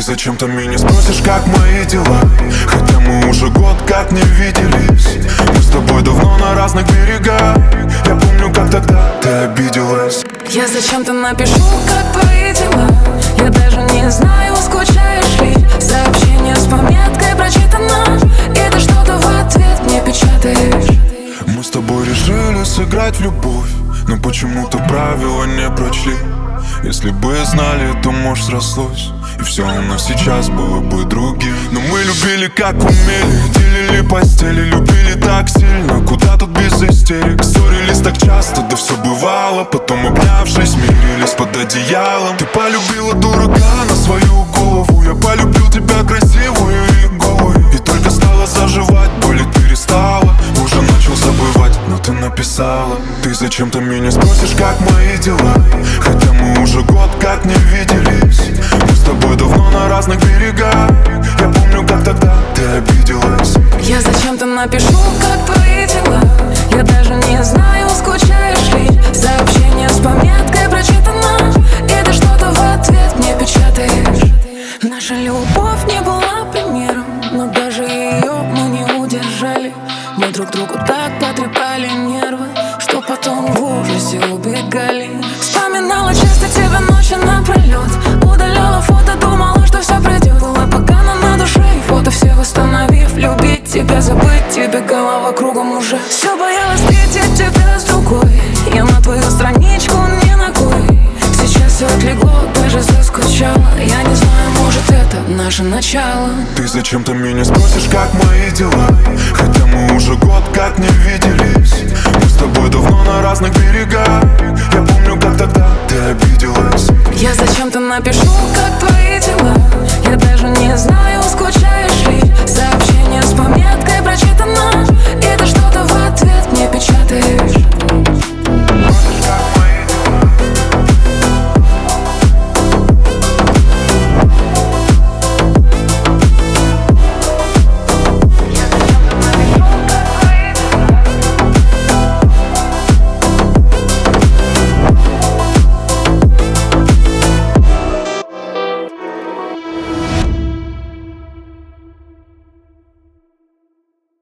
зачем-то меня спросишь, как мои дела, хотя мы уже год как не виделись. Мы с тобой давно на разных берегах. Я помню, как тогда ты обиделась. Я зачем-то напишу, как твои дела. Я даже не знаю, скучаешь ли. Сообщение с пометкой прочитано, и ты что-то в ответ мне печатаешь. Мы с тобой решили сыграть в любовь, но почему-то правила не прочли. Если бы знали, то, может, срослось, и все у нас сейчас было бы другим. Но мы любили как умели, делили постели, любили так сильно. Куда тут без истерик? Ссорились так часто, да все бывало. Потом, обнявшись, мирились под одеялом. Ты полюбила дурака на свою голову, я полюбил тебя красивую и голую. И только стала заживать, болеть перестала. Уже начал забывать, но ты написала. Ты зачем-то меня спросишь, как мои дела, хотя мы уже год как не виделись. Мы с тобой давно на разных берегах. Я помню, как тогда ты обиделась. Я зачем-то напишу, как твои дела. Я даже не знаю, скучаешь ли. Сообщение с пометкой прочитано, и ты что-то в ответ мне печатаешь. Наша любовь не была примером, но даже ее мы не удержали. Мы друг другу так потрепали нервы, что потом в ужасе убегали. Вспоминала часто тебя ночью напролет, удаляла фото, думала, что все пройдет. Была погано на душе, и фото все восстановив. Любить тебя, забыть тебя, голова кругом уже. Все боялась встретить тебя с другой. Я на твою страничку не ногой. Сейчас все отлегло, даже заскучала. Я не знаю, может, это наше начало. Ты зачем-то меня спросишь, как мои дела, хотя мы уже год как не виделись. Мы с тобой давно на разных берегах. Я помню, как тогда ты обиделась. Я зачем-то напишу, как